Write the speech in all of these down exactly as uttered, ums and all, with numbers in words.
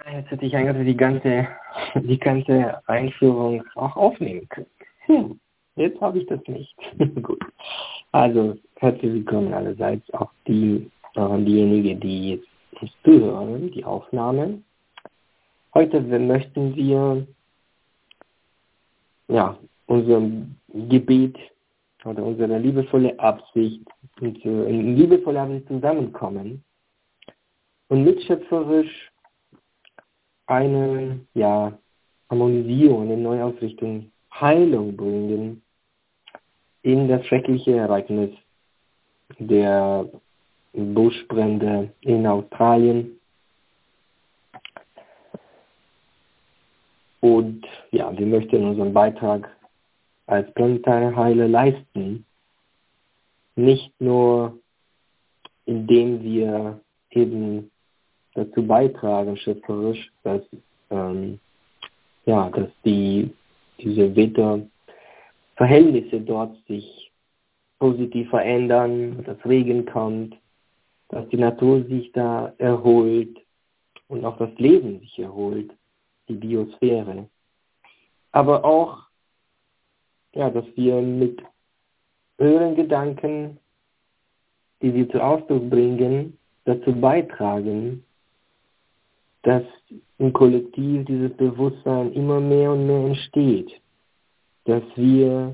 Jetzt hätte ich eigentlich die ganze, die ganze Einführung auch aufnehmen können. Hm, jetzt habe ich das nicht. Gut. Also, herzlich willkommen allerseits, auch die, auch diejenigen, die jetzt uns zuhören, die Aufnahme. Heute möchten wir ja, unser Gebet oder unsere liebevolle Absicht und äh, in liebevoller Absicht zusammenkommen und mitschöpferisch eine ja, Harmonisierung, eine Neuausrichtung, Heilung bringen in das schreckliche Ereignis der Buschbrände in Australien. Und ja, wir möchten unseren Beitrag als planetare Heiler leisten, nicht nur indem wir eben dazu beitragen, schöpferisch, dass, ähm, ja, dass die, diese Wetterverhältnisse dort sich positiv verändern, dass Regen kommt, dass die Natur sich da erholt und auch das Leben sich erholt, die Biosphäre. Aber auch, ja, dass wir mit höheren Gedanken, die wir zu Ausdruck bringen, dazu beitragen, dass im Kollektiv dieses Bewusstsein immer mehr und mehr entsteht, dass wir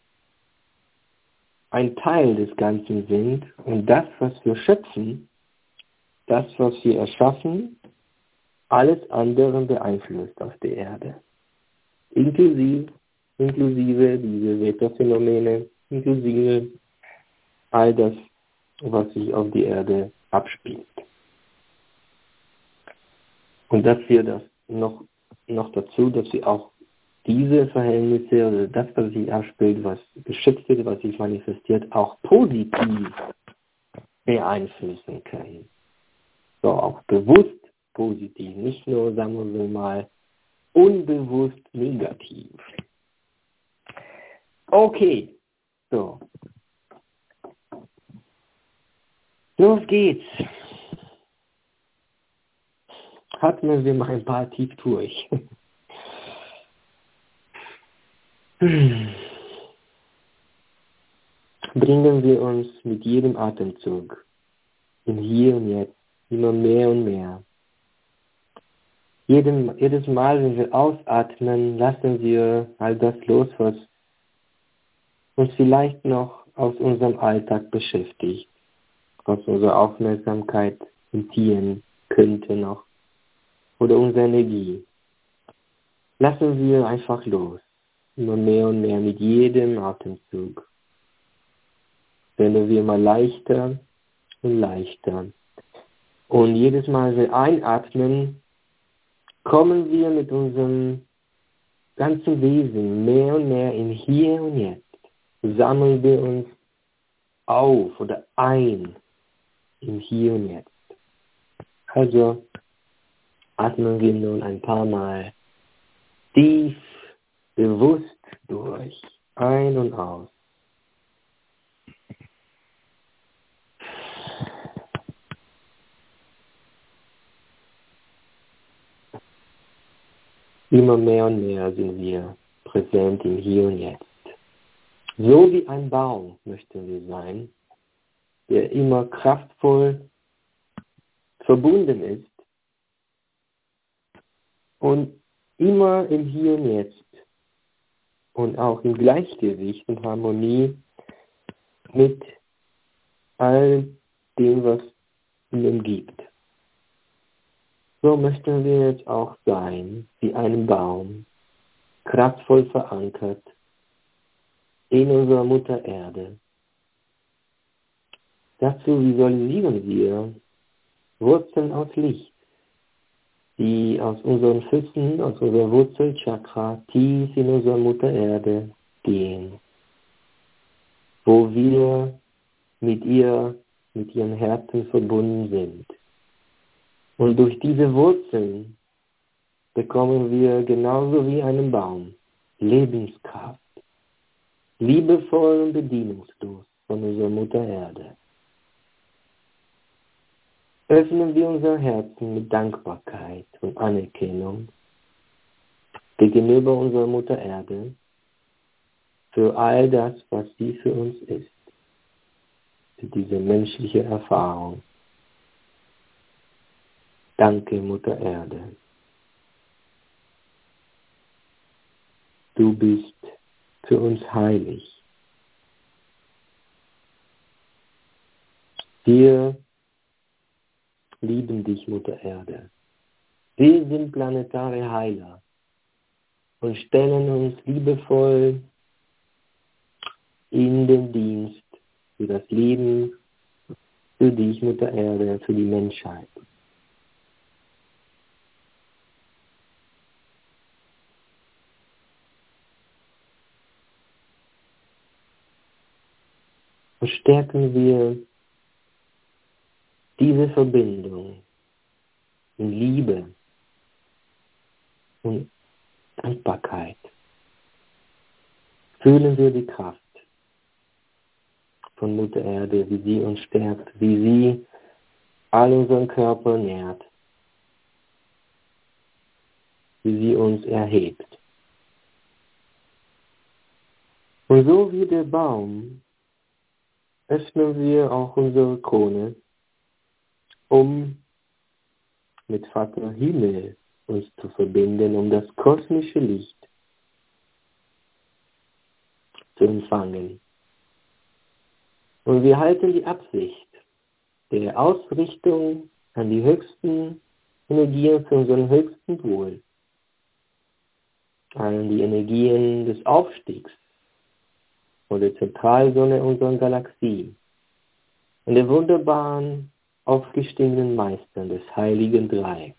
ein Teil des Ganzen sind und das, was wir schöpfen, das, was wir erschaffen, alles andere beeinflusst auf der Erde. Inklusive, inklusive diese Wetterphänomene, inklusive all das, was sich auf der Erde abspielt. Und dass wir das noch, noch dazu, dass wir auch diese Verhältnisse oder das, was sich abspielt, was geschützt wird, was sich manifestiert, auch positiv beeinflussen können. So, auch bewusst positiv, nicht nur, sagen wir mal, unbewusst negativ. Okay, so. Los geht's. Atmen wir mal ein paar tief durch. Bringen wir uns mit jedem Atemzug im Hier und Jetzt immer mehr und mehr. Jedem, jedes Mal, wenn wir ausatmen, lassen wir all das los, was uns vielleicht noch aus unserem Alltag beschäftigt, was unsere Aufmerksamkeit entziehen könnte noch, oder unsere Energie. Lassen wir einfach los, immer mehr und mehr mit jedem Atemzug. Werden wir immer leichter und leichter. Und jedes Mal, wenn wir einatmen, kommen wir mit unserem ganzen Wesen mehr und mehr in Hier und Jetzt. Sammeln wir uns auf oder ein im Hier und Jetzt. Also atmen wir nun ein paar Mal tief, bewusst durch, ein und aus. Immer mehr und mehr sind wir präsent im Hier und Jetzt. So wie ein Baum möchten wir sein, der immer kraftvoll verbunden ist und immer im Hier und Jetzt und auch im Gleichgewicht und Harmonie mit all dem, was ihn umgibt. So möchten wir jetzt auch sein, wie ein Baum, kraftvoll verankert in unserer Mutter Erde. Dazu visualisieren wir Wurzeln aus Licht, die aus unseren Füßen, aus unserer Wurzelchakra tief in unsere Mutter Erde gehen, wo wir mit ihr, mit ihrem Herzen verbunden sind. Und durch diese Wurzeln bekommen wir genauso wie einen Baum Lebenskraft, liebevoll und bedienungslos von unserer Mutter Erde. öffnen wir unser Herzen mit Dankbarkeit und Anerkennung gegenüber unserer Mutter Erde für all das, was sie für uns ist, für diese menschliche Erfahrung. Danke, Mutter Erde. Du bist für uns heilig. Wir lieben dich, Mutter Erde. Wir sind planetare Heiler und stellen uns liebevoll in den Dienst für das Leben, für dich, Mutter Erde, für die Menschheit. Und stärken wir diese Verbindung in Liebe und Dankbarkeit. Fühlen wir die Kraft von Mutter Erde, wie sie uns stärkt, wie sie all unseren Körper nährt, wie sie uns erhebt. Und so wie der Baum öffnen wir auch unsere Krone, um mit Vater Himmel uns zu verbinden, um das kosmische Licht zu empfangen. Und wir halten die Absicht der Ausrichtung an die höchsten Energien für unseren höchsten Wohl, an die Energien des Aufstiegs von der Zentralsonne unserer Galaxie und der wunderbaren, aufgestiegenen Meistern des Heiligen Drei.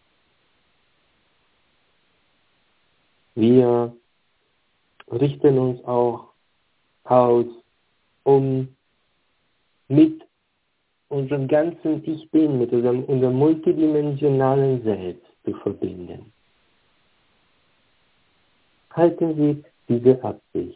Wir richten uns auch aus, um mit unserem ganzen Ich Bin, mit unserem, unserem multidimensionalen Selbst zu verbinden. Halten Sie diese Absicht,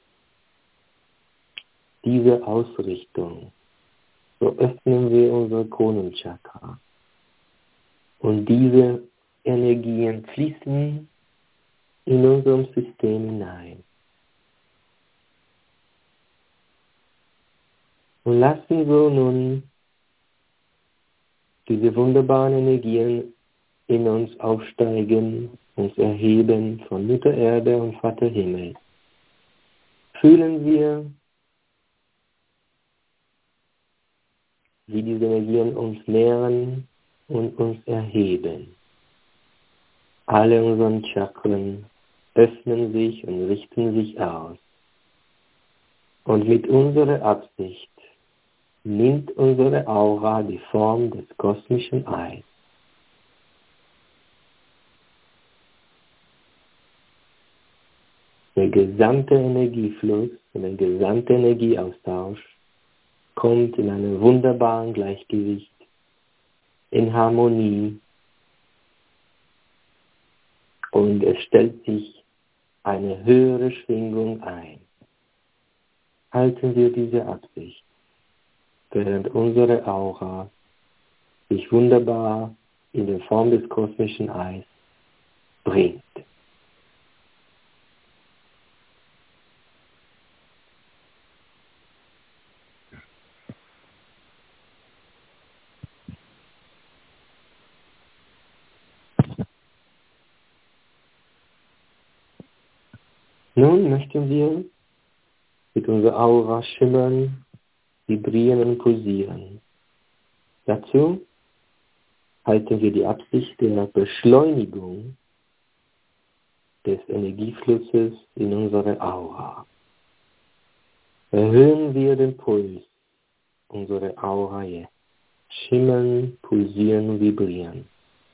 diese Ausrichtung, so öffnen wir unser Kronenchakra. Und diese Energien fließen in unserem System hinein. Und lassen so nun diese wunderbaren Energien in uns aufsteigen, uns erheben von Mutter Erde und Vater Himmel. Fühlen wir, wie diese Energien uns nähren und uns erheben. Alle unsere Chakren öffnen sich und richten sich aus. Und mit unserer Absicht nimmt unsere Aura die Form des kosmischen Eis. Der gesamte Energiefluss und der gesamte Energieaustausch kommt in einem wunderbaren Gleichgewicht, in Harmonie, und es stellt sich eine höhere Schwingung ein. Halten wir diese Absicht, während unsere Aura sich wunderbar in der Form des kosmischen Eis bringt. Nun möchten wir mit unserer Aura schimmern, vibrieren und pulsieren. Dazu halten wir die Absicht der Beschleunigung des Energieflusses in unserer Aura. Erhöhen wir den Puls unserer Aura jetzt. Schimmern, pulsieren und vibrieren.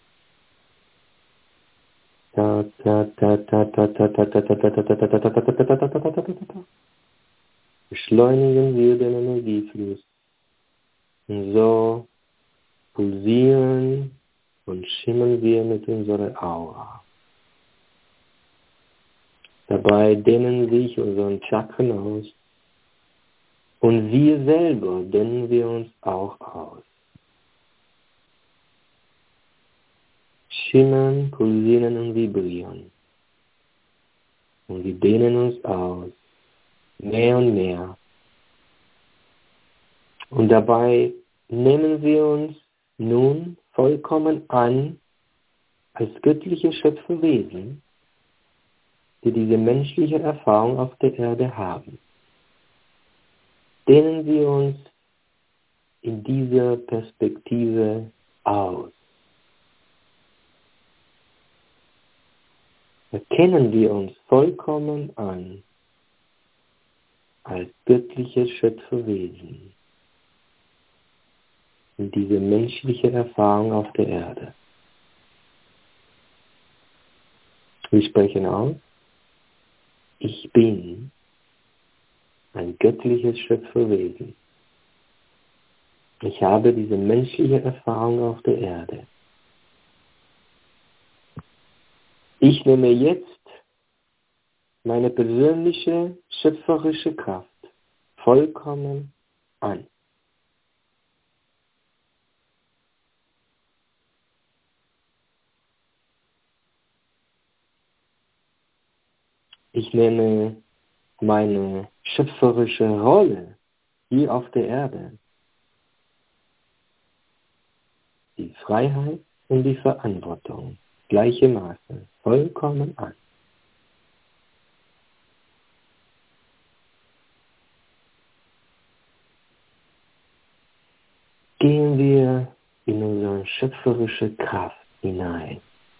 Ta ta ta ta ta ta ta ta ta ta ta ta ta ta ta ta ta ta. Beschleunigen wir den Energiefluss. Und so pulsieren und schimmern wir mit unserer Aura. Dabei dehnen sich unsere Chakren aus. Und wir selber dehnen wir uns auch aus. schimmern, pulsieren und vibrieren. Und wir dehnen uns aus, mehr und mehr. Und dabei nehmen wir uns nun vollkommen an als göttliche Schöpferwesen, die diese menschliche Erfahrung auf der Erde haben. Dehnen wir uns in dieser Perspektive aus. Erkennen wir uns vollkommen an als göttliche Schöpferwesen in diese menschliche Erfahrung auf der Erde. Wir sprechen aus: Ich bin ein göttliches Schöpferwesen. Ich habe diese menschliche Erfahrung auf der Erde. Ich nehme jetzt meine persönliche schöpferische Kraft vollkommen an. Ich nehme meine schöpferische Rolle hier auf der Erde, die Freiheit und die Verantwortung, gleichermaßen vollkommen an. Gehen wir in unsere schöpferische Kraft hinein.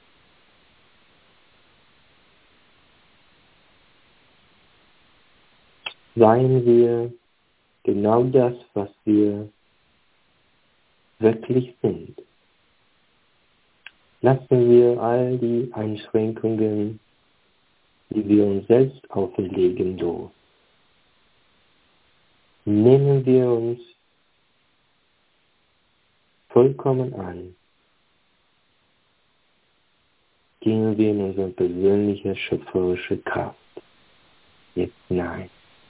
Seien wir genau das, was wir wirklich sind. Lassen wir all die Einschränkungen, die wir uns selbst auferlegen, los. Nehmen wir uns vollkommen an. Gehen wir in unsere persönliche schöpferische Kraft jetzt hinein.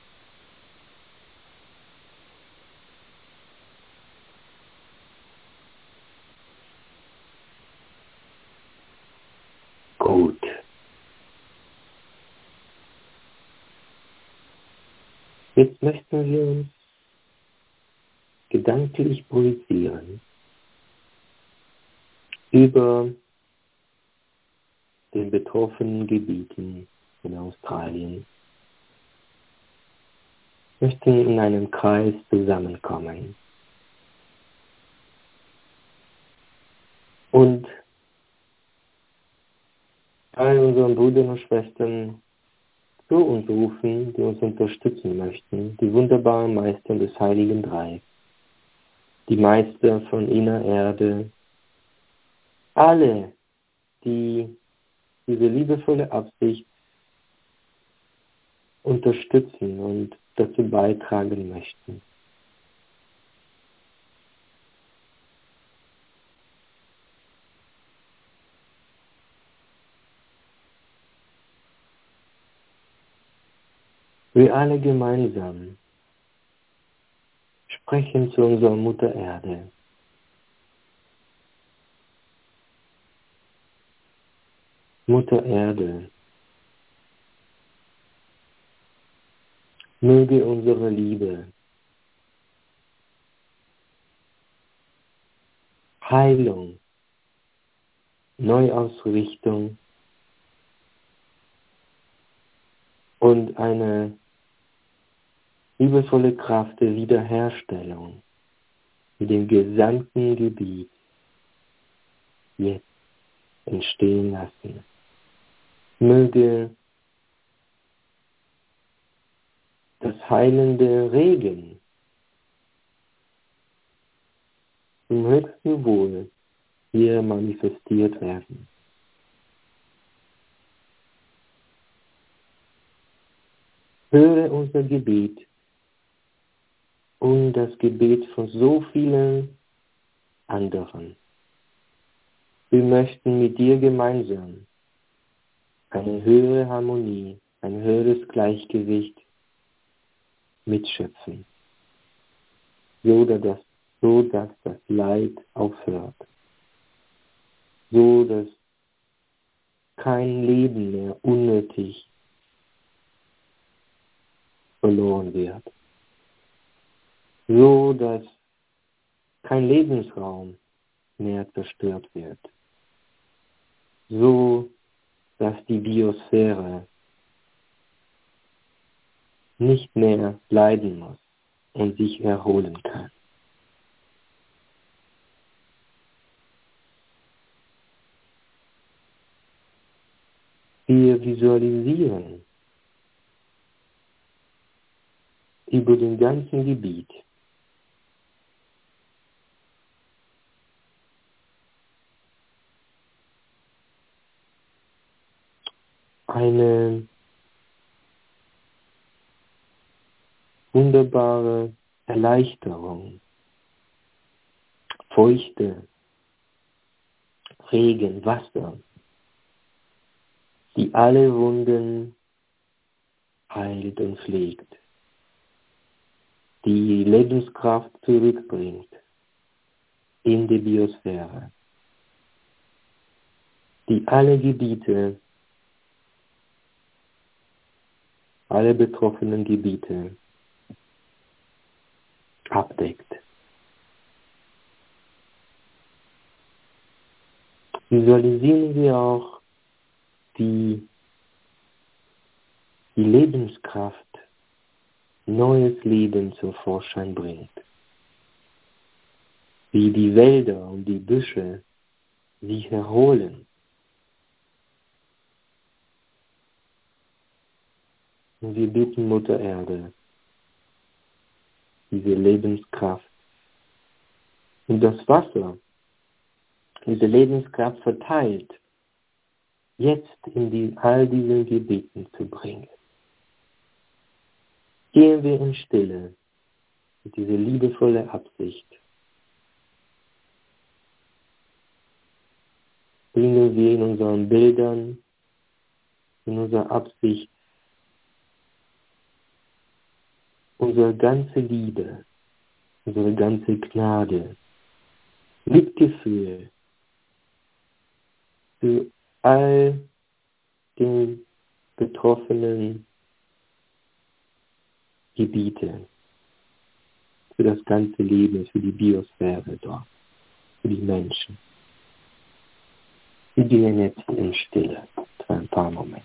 Gut. Jetzt möchten wir uns gedanklich projizieren über den betroffenen Gebieten in Australien. Wir möchten in einem Kreis zusammenkommen und all unseren Brüdern und Schwestern zu uns rufen, die uns unterstützen möchten, die wunderbaren Meister des Heiligen Dreiecks, die Meister von inner Erde, alle, die diese liebevolle Absicht unterstützen und dazu beitragen möchten. Wir alle gemeinsam sprechen zu unserer Mutter Erde. Mutter Erde, möge unsere Liebe, Heilung, Neuausrichtung und eine liebevolle Kraft der Wiederherstellung in dem gesamten Gebiet jetzt entstehen lassen. Möge das heilende Regen zum höchsten Wohl hier manifestiert werden. Höre unser Gebet und das Gebet von so vielen anderen. Wir möchten mit dir gemeinsam eine höhere Harmonie, ein höheres Gleichgewicht mitschöpfen, so dass das, so dass das Leid aufhört, so dass kein Leben mehr unnötig verloren wird. So, dass kein Lebensraum mehr zerstört wird. So, dass die Biosphäre nicht mehr leiden muss und sich erholen kann. Wir visualisieren über dem ganzen Gebiet eine wunderbare Erleichterung, feuchte Regen, Wasser, die alle Wunden heilt und pflegt, die Lebenskraft zurückbringt in die Biosphäre, die alle Gebiete, alle betroffenen Gebiete abdeckt. Visualisieren wir auch die, die Lebenskraft, neues Leben zum Vorschein bringt. Wie die Wälder und die Büsche sich erholen. Und wir bitten Mutter Erde, diese Lebenskraft und das Wasser, diese Lebenskraft verteilt, jetzt in die, all diesen Gebieten zu bringen. Gehen wir in Stille mit dieser liebevollen Absicht. Bringen wir in unseren Bildern, in unserer Absicht, unsere ganze Liebe, unsere ganze Gnade, Mitgefühl für all den betroffenen Gebiete, für das ganze Leben, für die Biosphäre dort, für die Menschen. Wir gehen jetzt in Stille für ein paar Momente.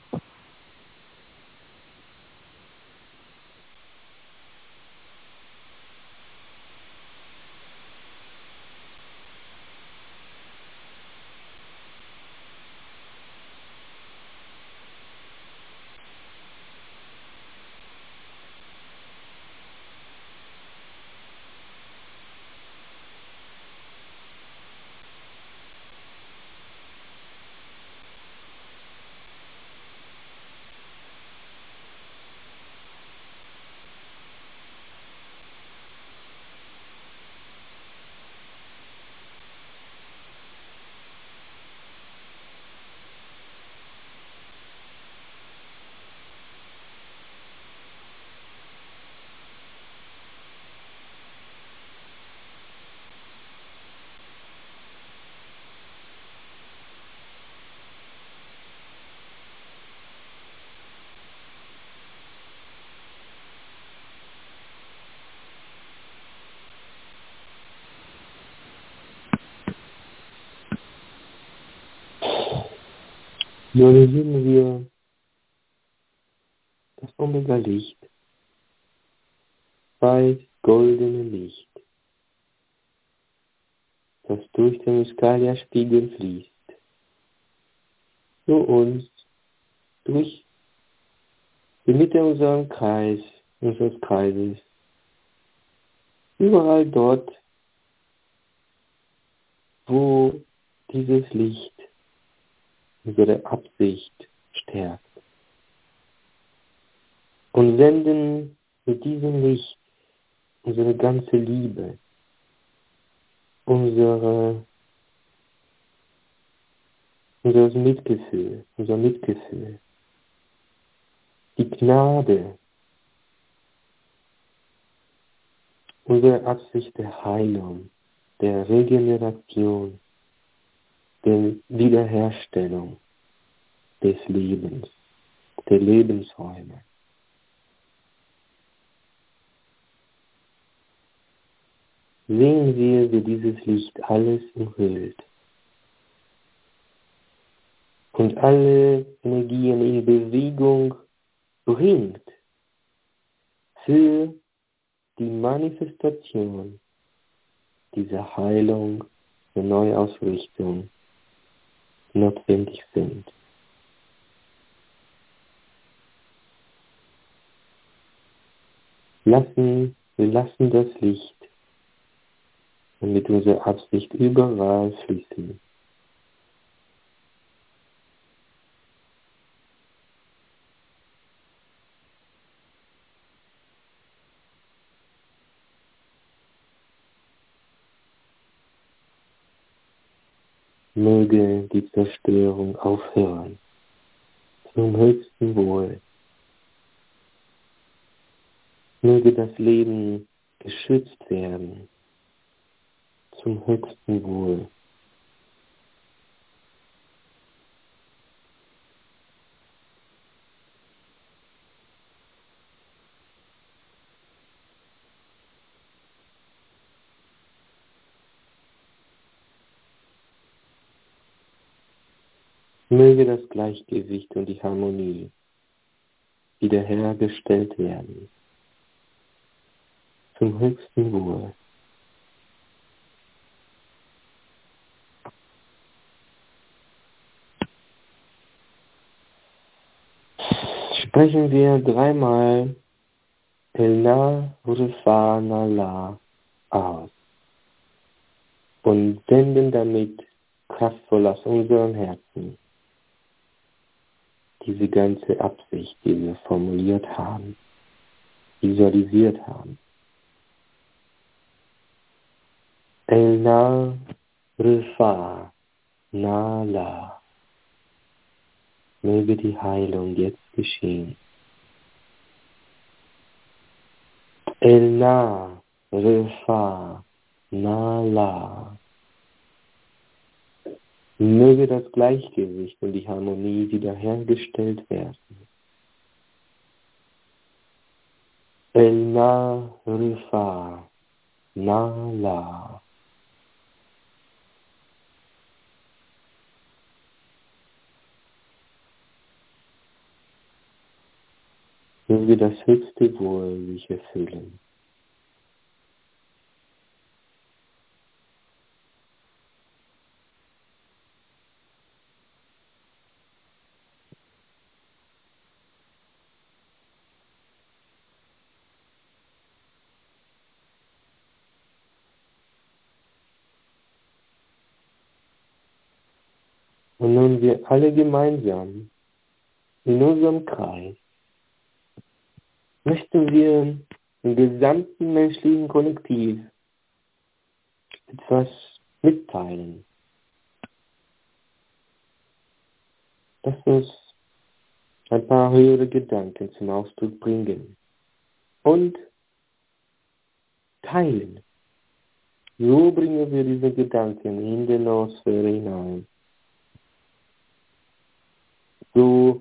Visualisieren wir das Omega-Licht, weiß goldene Licht, das durch den Skalia-Spiegel fließt, zu uns, durch die Mitte unseres Kreis, unseres Kreises, überall dort, wo dieses Licht unsere Absicht stärkt. Und senden mit diesem Licht unsere ganze Liebe, unsere, unser Mitgefühl, unser Mitgefühl, die Gnade, unsere Absicht der Heilung, der Regeneration, der Wiederherstellung des Lebens, der Lebensräume. Sehen wir, wie dieses Licht alles umhüllt und alle Energien in Bewegung bringt für die Manifestation dieser Heilung, der Neuausrichtung notwendig sind. Lassen, wir lassen das Licht mit unserer Absicht überall fließen. Möge die Zerstörung aufhören, zum höchsten Wohl. Möge das Leben geschützt werden, zum höchsten Wohl. Möge das Gleichgewicht und die Harmonie wiederhergestellt werden, zum höchsten Wohl. Sprechen wir dreimal Elna Rufana La aus und senden damit kraftvoll aus unseren Herzen diese ganze Absicht, die wir formuliert haben, visualisiert haben. Elna Rufa Nala. Möge die Heilung jetzt geschehen. Elna Rufa Nala. Möge das Gleichgewicht und die Harmonie wiederhergestellt werden. Elna Rufa Nala. Möge das höchste Wohl sich erfüllen. Und nun wir alle gemeinsam in unserem Kreis möchten wir im gesamten menschlichen Kollektiv etwas mitteilen, das uns ein paar höhere Gedanken zum Ausdruck bringen und teilen. So bringen wir diese Gedanken in die Nosphäre hinein. So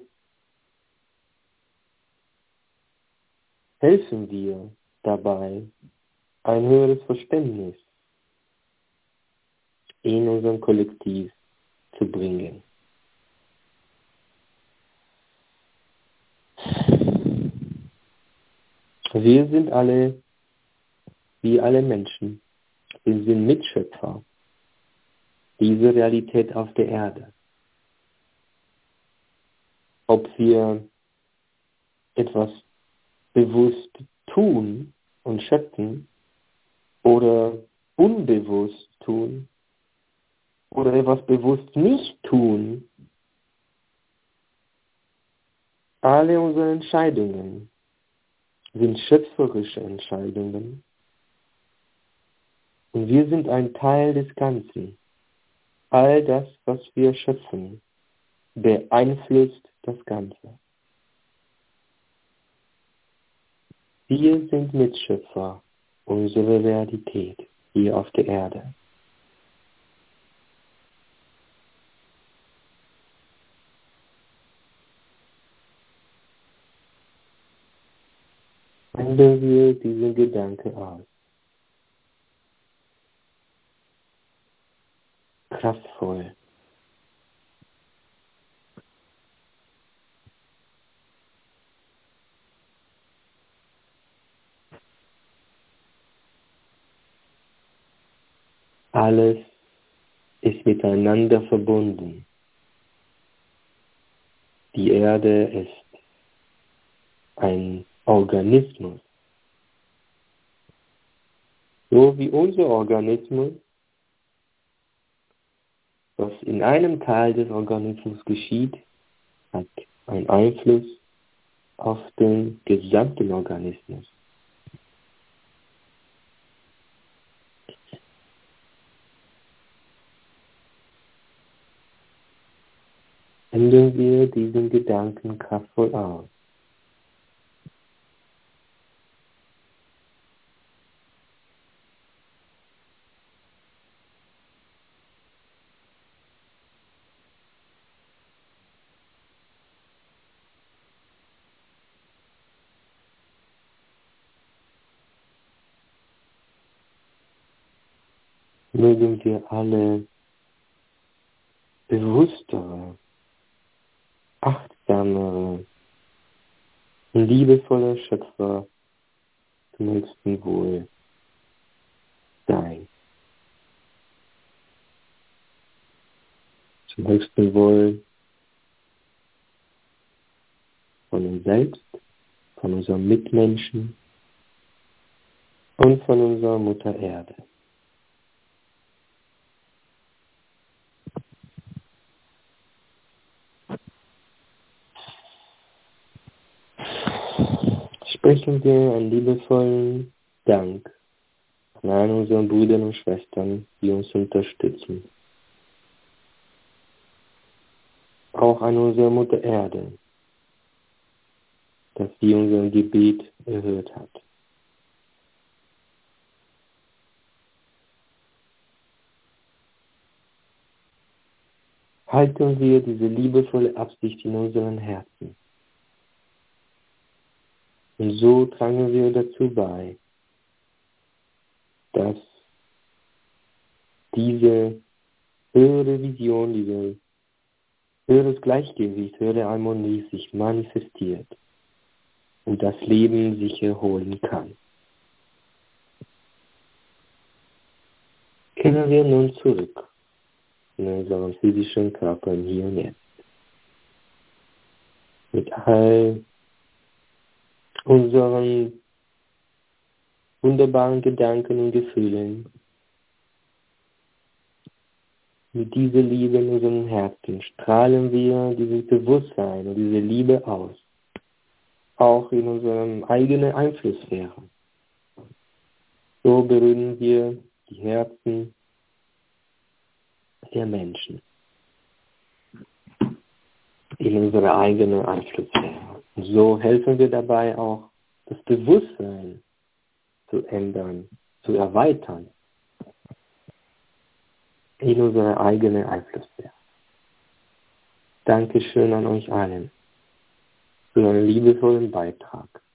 helfen wir dabei, ein höheres Verständnis in unserem Kollektiv zu bringen. Wir sind alle, wie alle Menschen, wir sind Mitschöpfer dieser Realität auf der Erde. Ob wir etwas bewusst tun und schöpfen oder unbewusst tun oder etwas bewusst nicht tun, alle unsere Entscheidungen sind schöpferische Entscheidungen und wir sind ein Teil des Ganzen. All das, was wir schöpfen, beeinflusst das Ganze. Wir sind Mitschöpfer unserer Realität hier auf der Erde. Senden wir diesen Gedanke aus. Kraftvoll. Alles ist miteinander verbunden. Die Erde ist ein Organismus. So wie unser Organismus, was in einem Teil des Organismus geschieht, hat einen Einfluss auf den gesamten Organismus. Senden wir diesen Gedanken kraftvoll aus. Mögen wir alle bewusstere, achtsamere und liebevolle Schöpfer zum höchsten Wohl sein. Zum höchsten Wohl von uns selbst, von unseren Mitmenschen und von unserer Mutter Erde. Sprechen wir einen liebevollen Dank an all unseren Brüdern und Schwestern, die uns unterstützen. Auch an unsere Mutter Erde, dass sie unser Gebet erhört hat. Halten wir diese liebevolle Absicht in unseren Herzen. Und so tragen wir dazu bei, dass diese höhere Vision, diese höheres Gleichgewicht, höhere Harmonie sich manifestiert und das Leben sich erholen kann. Kehren wir nun zurück in unseren physischen Körper hier und jetzt. Mit all unseren wunderbaren Gedanken und Gefühlen, mit dieser Liebe in unserem Herzen strahlen wir dieses Bewusstsein und diese Liebe aus, auch in unserem eigenen Einflusssphäre. So berühren wir die Herzen der Menschen in unserer eigenen Einflusssphäre. Und so helfen wir dabei auch, das Bewusstsein zu ändern, zu erweitern in unsere eigene Einflusssphäre. Dankeschön an euch allen für euren liebevollen Beitrag.